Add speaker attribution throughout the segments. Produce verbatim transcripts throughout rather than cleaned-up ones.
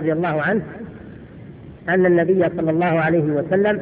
Speaker 1: رضي الله عنه أن النبي صلى الله عليه وسلم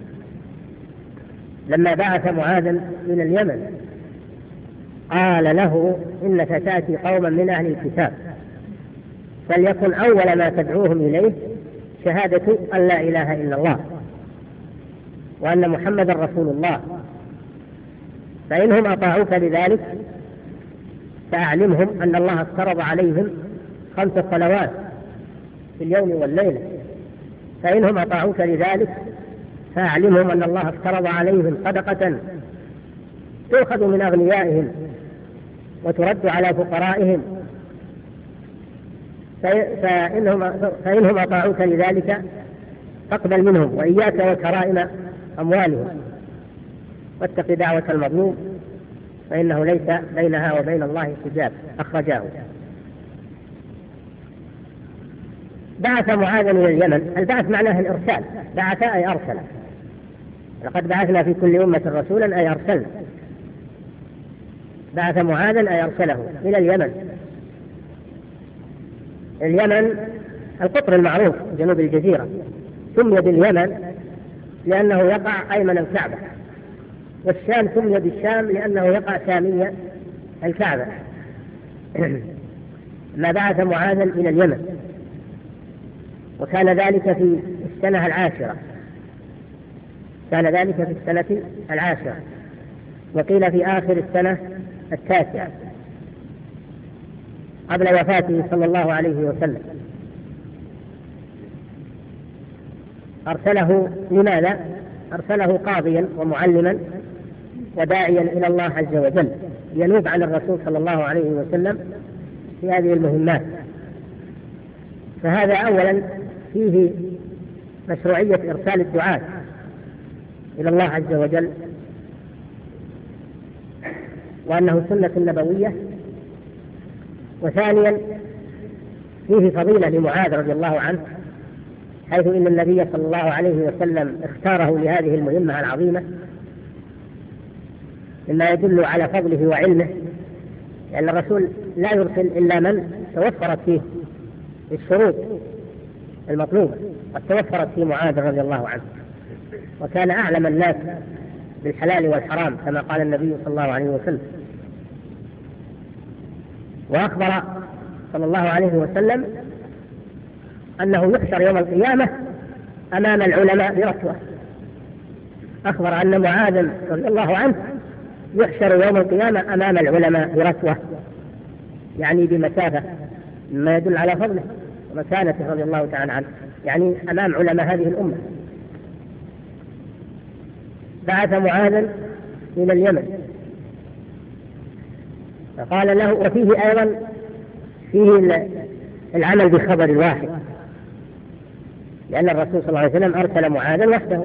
Speaker 1: لما بعث معاذا إلى اليمن قال له: إنك تأتي قوما من أهل الكتاب، فليكن أول ما تدعوهم إليه شهادة أن لا إله إلا الله وأن محمدا رسول الله، فإنهم أطاعوك لذلك فأعلمهم أن الله افترض عليهم خمس صلوات في اليوم والليلة، فإنهم أطاعوك لذلك فأعلمهم أن الله افترض عليهم صدقة تؤخذ من أغنيائهم وترد على فقرائهم، فإنهم, فإنهم أطاعوك لذلك فاقبل منهم، وإياك وكرائم أموالهم، واتق دعوة المظلوم فإنه ليس بينها وبين الله حجاب. أخرجاه. بعث معاذا إلى اليمن. البعث معناه الإرسال، بعث أي أرسل، لقد بعثنا في كل أمة رسولا أي أرسلنا. بعث معاذا أي أرسله إلى اليمن. اليمن القطر المعروف جنوب الجزيرة، سمي باليمن لأنه يقع أيمن الكعبة، والشام سمي بالشام لأنه يقع شامية الكعبة. ما بعث معاذا إلى اليمن، وكان ذلك في السنة العاشرة كان ذلك في السنة العاشرة وقيل في آخر السنة التاسعة قبل وفاته صلى الله عليه وسلم. أرسله لماذا؟ أرسله قاضيا ومعلما وداعيا إلى الله عز وجل ينوب عن الرسول صلى الله عليه وسلم في هذه المهمات. فهذا أولا فيه مشروعية إرسال الدعاة إلى الله عز وجل، وأنه سنة نبوية. وثانيا فيه فضيلة لمعاذ رضي الله عنه، حيث إن النبي صلى الله عليه وسلم اختاره لهذه المهمة العظيمة، مما يدل على فضله وعلمه، لأن الرسول لا يرسل إلا من توفرت فيه الشروط المطلوبة، قد توفرت في معاذ رضي الله عنه، وكان أعلم الناس بالحلال والحرام كما قال النبي صلى الله عليه وسلم. وأخبر صلى الله عليه وسلم أنه يحشر يوم القيامة أمام العلماء برتوة. أخبر أن معاذ رضي الله عنه يحشر يوم القيامة أمام العلماء برتوة، يعني بمسافة، ما يدل على فضله ومكانته رضي الله تعالى عنه، يعني أمام علماء هذه الأمة. بعث معاذا إلى اليمن فقال له، وفيه أيضا فيه العمل بخبر الواحد، لأن الرسول صلى الله عليه وسلم أرسل معاذا وحده،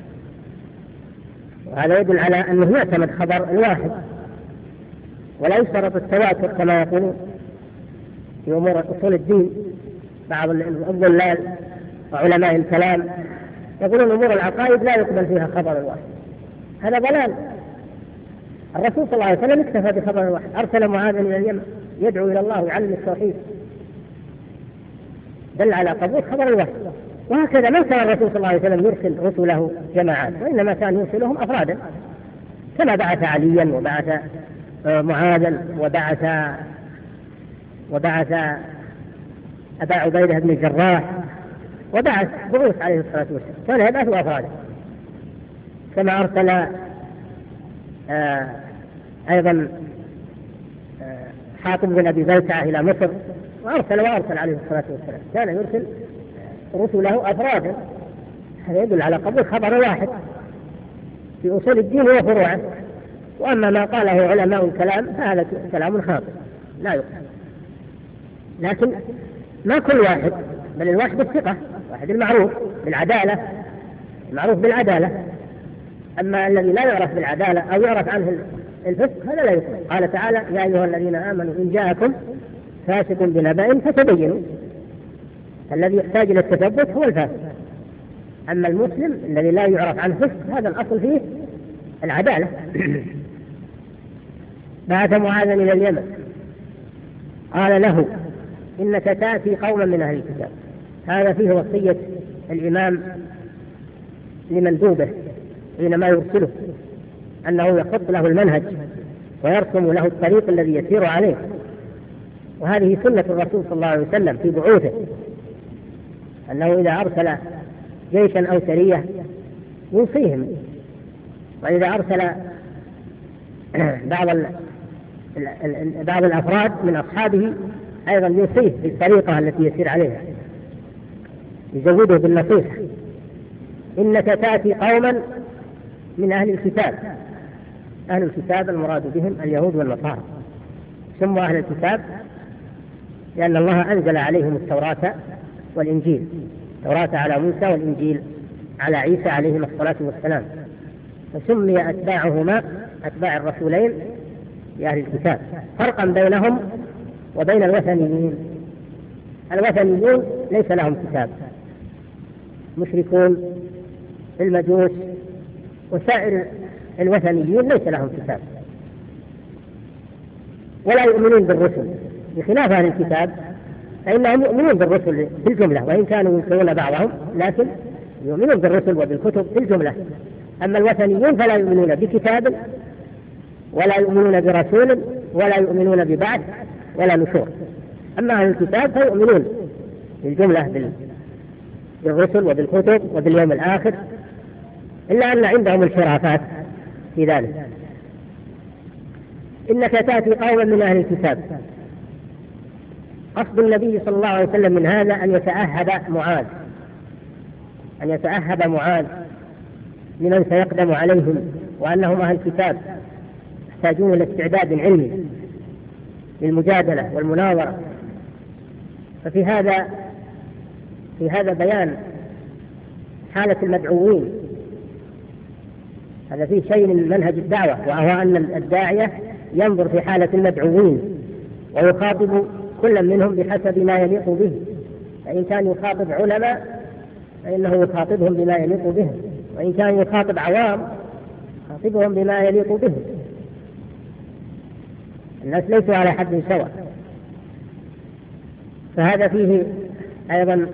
Speaker 1: وهذا يدل على أنه يعتمد خبر الواحد ولا يشترط التواتر كما يقولون في أمور أصول الدين بعض الضلال وعلماء الكلام، يقولون أمور العقائد لا يقبل فيها خبر الواحد. هذا ضلال. الرسول صلى الله عليه وسلم اكتفى بخبر الواحد، أرسل معاذا إلى اليمن يدعو إلى الله ويعلم التوحيد، دل على قبول خبر الواحد. وهكذا ما كان الرسول صلى الله عليه وسلم يرسل رسله جماعات، وإنما كان يرسلهم أفرادا، كما بعث عليا وبعث معاذا وبعث وبعث أبا عبيدة بن الجراح وبعث بعوث عليه الصلاة والسلام، كان يبعث أفرادا. كما أرسل آه أيضا آه حاطب بن أبي بلتعة إلى مصر، وأرسل وأرسل عليه الصلاة والسلام، كان يرسل رسله أفرادا. هذا يدل على قبول خبر واحد في أصول الدين وفروعه. وأما ما قاله علماء الكلام فهذا كلام خاطئ لا يقبل. لكن ما كل واحد، بل الواحد الثقة، واحد المعروف بالعدالة، المعروف بالعدالة. أما الذي لا يعرف بالعدالة أو يعرف عنه الفسق هذا لا يقبل. قال تعالى: يا أيها الذين آمنوا إن جاءكم فاسق بنبأ فتبينوا. الذي يحتاج إلى التثبت هو الفاسق. أما المسلم الذي لا يعرف عنه فسق هذا الأصل فيه العدالة. بعث معاذا إلى اليمن قال له: إنك تأتي قوما من أهل الكتاب. هذا فيه وصية الإمام لمندوبه حينما يرسله أنه يخط له المنهج ويرسم له الطريق الذي يسير عليه، وهذه سنة الرسول صلى الله عليه وسلم في بعوثه، أنه إذا أرسل جيشا أو سرية يوصيهم، وإذا أرسل بعض بعض الأفراد من أصحابه أيضا يوصيه بالطريقة التي يسير عليها، يزوده بالنصيحة. إنك تأتي قوما من أهل الكتاب، أهل الكتاب المراد بهم اليهود والنصارى، سموا أهل الكتاب لأن الله أنزل عليهم التوراة والإنجيل، التوراة على موسى والإنجيل على عيسى عليهما الصلاة والسلام، فسمي أتباعهما أتباع الرسولين بأهل الكتاب، فرقا بينهم وبين الوثنيين. الوثنيون ليس لهم كتاب، مشركون المجوس وسائر الوثنيين ليس لهم كتاب ولا يؤمنون بالرسل، بخلاف أهل الكتاب فإنهم يؤمنون بالرسل بالجملة، وإن كانوا ينكرون بعضهم لكن يؤمنون بالرسل وبالكتب بالجملة. أما الوثنيون فلا يؤمنون بكتاب ولا يؤمنون برسول ولا يؤمنون ببعث ولا نشور. أما أهل الكتاب فيؤمنون بالجملة بالرسل وبالكتب وباليوم الآخر، إلا أن عندهم انحرافات في ذلك. إنك تأتي قوما من أهل الكتاب، قصد النبي صلى الله عليه وسلم من هذا أن يتأهب معاذ أن يتأهب معاذ لمن سيقدم عليهم، وأنهم أهل الكتاب يحتاجون إلى استعداد علمي للمجادلة والمناظرة. ففي هذا في هذا بيان حالة المدعوين، هذا فيه شيء من منهج الدعوة، وهو أن الداعية ينظر في حالة المدعوين ويخاطب كل منهم بحسب ما يليق به، فإن كان يخاطب علماء فإنه يخاطبهم بما يليق بهم، وإن كان يخاطب عوام يخاطبهم بما يليق بهم. الناس ليسوا على حد سواء. فهذا فيه أيضا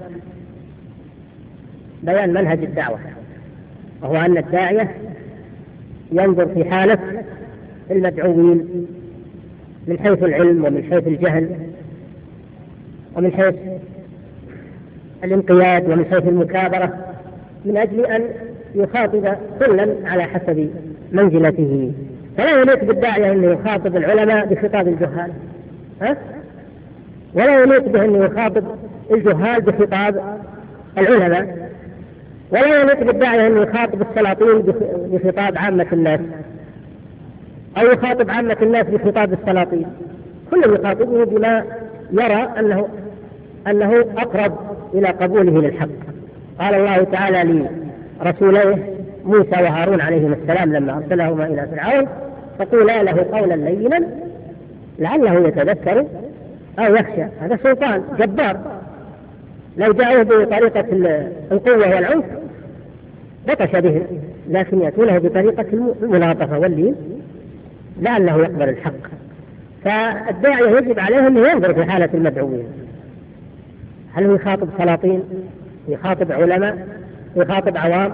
Speaker 1: بيان منهج الدعوة، وهو أن الداعية ينظر في حالة المدعوين من حيث العلم ومن حيث الجهل ومن حيث الانقياد ومن حيث المكابرة، من أجل أن يخاطب كلا على حسب منزلته. فلا يليق بالداعية أنه يخاطب العلماء بخطاب الجهال، ها؟ ولا يليق به أنه يخاطب الجهال بخطاب العلماء، ولا يليق بالداعية أنه يخاطب السلاطين بخطاب عامة الناس، أو يخاطب عامة الناس بخطاب السلاطين. كل يخاطبه بما يرى أنه أنه أقرب إلى قبوله للحق. قال الله تعالى لرسوليه موسى وهارون عليهما السلام لما أرسلهما إلى فرعون: فقولا له قولا لينا لعله يتذكر أو يخشى. هذا سلطان جبار، لو جاءوه بطريقة القوة والعنف بطش به، لكن يأتونه بطريقة الملاطفة واللين لعله يقبل الحق. فالداعية يجب عليه أن ينظر في حالة المدعوين، هل هو يخاطب سلاطين، يخاطب علماء، يخاطب عوام،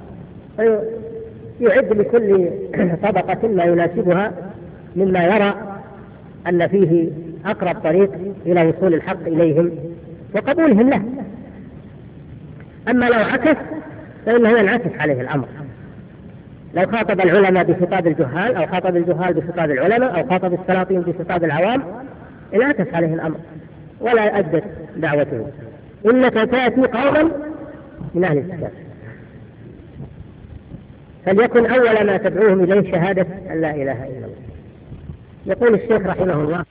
Speaker 1: يعد لكل طبقة ما يناسبها مما يرى أن فيه أقرب طريق إلى وصول الحق إليهم وقبولهم له. أما لو عكس فإنه ينعكس عليه الأمر، لو خاطب العلماء بخطاب الجهال أو خاطب الجهال بخطاب العلماء أو خاطب السلاطين بخطاب العوام انعكس عليه الأمر ولا أدت دعوته. إنك تأتي قوما من أهل الكتاب، فليكن أول ما تدعوهم إليه شهادة أن لا إله إلا الله. يقول الشيخ رحمه الله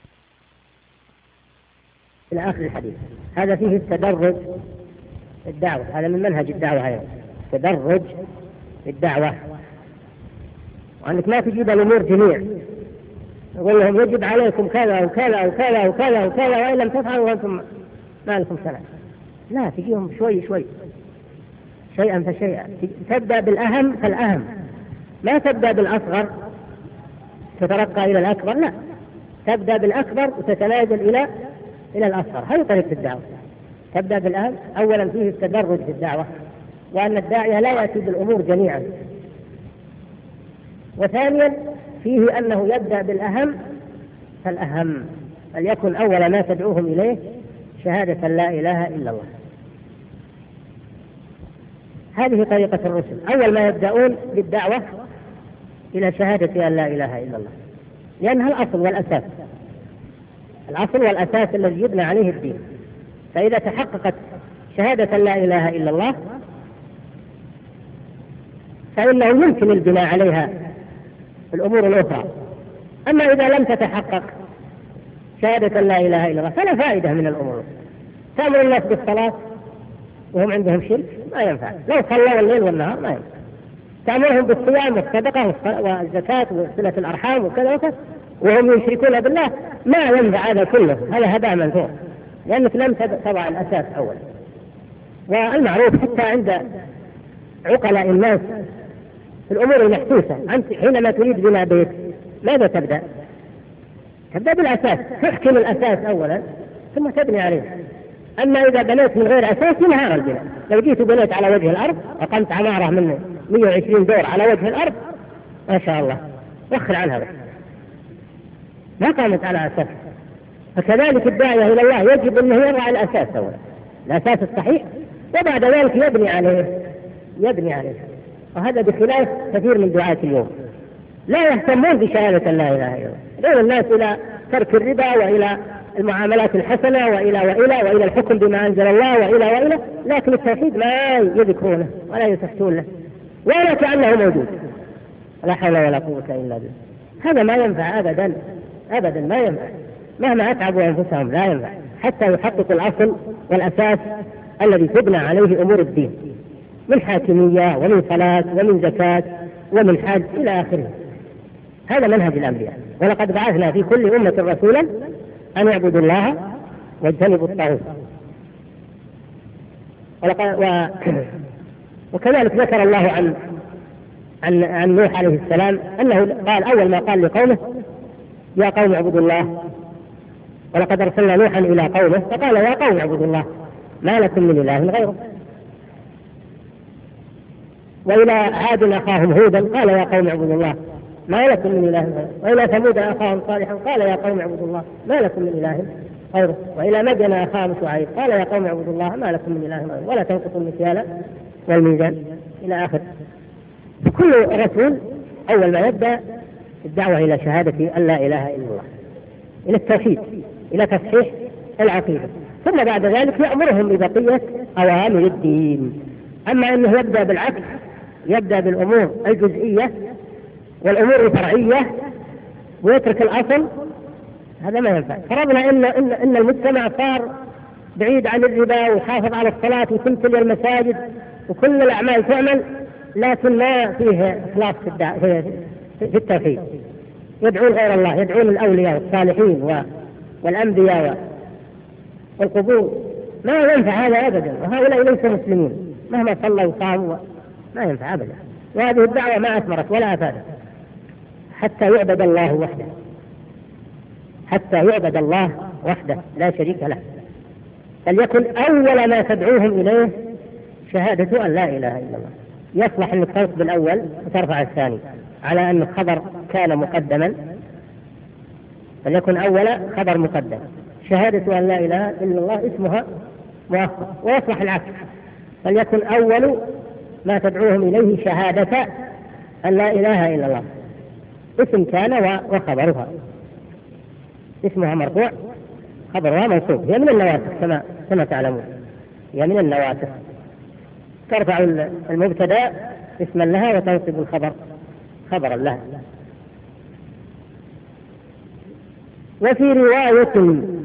Speaker 1: إلى آخر الحديث: هذا فيه التدرج الدعوة، هذا من منهج الدعوة، هذا تدرج الدعوة، وأنك ما تجيب الأمور جميع، يقول لهم يجب عليكم كذا وكذا وكذا وكذا وكذا وإن لم تفعلوا وأنتم ما لكم سنة. لا، تجيهم شوي شوي، شيئا فشيئا، تبدأ بالأهم فالأهم، ما تبدأ بالأصغر تترقى إلى الأكبر، لا، تبدأ بالأكبر وتتنازل إلى إلى الأصغر. هذه طريقة الدعوة. تبدأ بالأهم. أولا فيه التدرج في الدعوة، وأن الداعية لا يأتي بالأمور جميعا. وثانيا فيه أنه يبدأ بالأهم فالأهم، فليكن أول ما تدعوهم إليه شهادة لا إله إلا الله. هذه طريقة الرسل، أول ما يبدأون بالدعوة إلى شهادة أن لا إله إلا الله، لأنها الأصل والأساس، الأصل والأساس الذي يبنى عليه الدين. فإذا تحققت شهادة لا إله إلا الله فإنه يمكن البناء عليها في الأمور الأخرى. أما إذا لم تتحقق شهادة لا إله إلا الله فلا فائدة من الأمور. تأمر الناس بالصلاة وهم عندهم شرك ما ينفع، لو صلوا الليل والنهار ما ينفع. تأمرهم بالصيام والصدقة والزكاة وصلة الأرحام وكذا وكذا وهم يشركون بالله ما ينفع هذا كله، هذا هباء منثور، لأنك لم تضع الأساس أولا. والمعروف حتى عند عقلاء الناس في الأمور المحسوسة، أنت حينما تريد بناء بيت ماذا تبدأ؟ تبدأ بالأساس، تحكم الأساس أولا ثم تبني عليه. أما إذا بنيت من غير أساس ينهار البناء. لو جيت بنيت على وجه الأرض أقمت عمارة من مئة وعشرين دور على وجه الأرض ما شاء الله وخر عنها بس. ما قامت على أساس. فكذلك الداعية إلى الله يجب أنه يضع الأساس أولا، الأساس الصحيح، وبعد ذلك يبني عليه يبني عليه. وهذا بخلاف كثير من دعاة اليوم لا يهتمون بشهادة لا إله إلا الله، يدعون الناس إلى ترك الربا وإلى المعاملات الحسنة وإلى وإلى وإلى الحكم بما أنزل الله وإلى وإلى، لكن التوحيد ما يذكرونه ولا يسحتون له ولا كأنه موجود. لا حول ولا قوة إلا بالله. هذا ما ينفع أبدا أبدا، ما ينفع مهما أتعبوا أنفسهم، لا ينفع حتى يحققوا الأصل والأساس الذي تبنى عليه أمور الدين من حاكمية ومن صلاة ومن زكاة ومن حج إلى آخره. هذا منهج الأنبياء. ولقد بعثنا في كل أمة رسولا أن يعبدوا الله واجتنبوا الطاغوت. و... وكذلك ذكر الله عن عن عن نوح عليه السلام أنه قال أول ما قال لقومه يا قوم اعبدوا الله، ولقد أرسلنا نوحا إلى قومه فقال يا قوم اعبدوا الله ما لكم من إله غيره. وإلى عاد أخاهم هودا قال يا قوم اعبدوا الله ما لكم من إله غيره. وإلى ثمود أخاهم صالحا قال يا قوم اعبدوا الله ما لكم من إله غيره. وإلى مدين أخاهم شعيب قال يا قوم اعبدوا الله ما لكم من إله غيره ولا تنقصوا المكيال والميزان إلى آخر. كل رسول أول ما يبدأ الدعوة إلى شهادة أن لا إله إلا الله، إلى التوحيد، إلى تصحيح العقيدة، ثم بعد ذلك يأمرهم ببقية أوامر الدين. أما أنه يبدأ بالعكس، يبدأ بالأمور الجزئية والأمور الفرعية ويترك الأصل، هذا ما ينفع. فرضنا إن, إن, إن المجتمع صار بعيد عن الربا ويحافظ على الصلاة وتمثل المساجد وكل الأعمال تعمل، لكن ما فيه إخلاص في, في, في التوحيد، يدعون غير الله، يدعون الأولياء والصالحين والأنبياء والقبور، ما ينفع هذا أبدا. وهؤلاء ليسوا مسلمين مهما صلوا وصاموا، ما ينفع أبدا. وهذه الدعوة ما أثمرت ولا أفادت حتى يعبد الله وحده، حتى يعبد الله وحده لا شريك له. فليكن أول ما تدعوهم إليه شهادة أن لا إله إلا الله. يصلح أنك تنصب الأول وترفع الثاني على أن الخبر كان مقدما، فليكن أول خبر مقدم. شهادة أن لا إله إلا الله اسمها مؤخر. ويصلح العكس، فليكن أول ما تدعوهم إليه شهادة أن لا إله إلا الله اسم كان وخبرها، اسمها مرفوع خبرها منصوب. هي من النواسخ كما كما تعلمون، هي من النواسخ. ترفع المبتدا اسما لها وتنصب الخبر خبرا لها. وفي رواية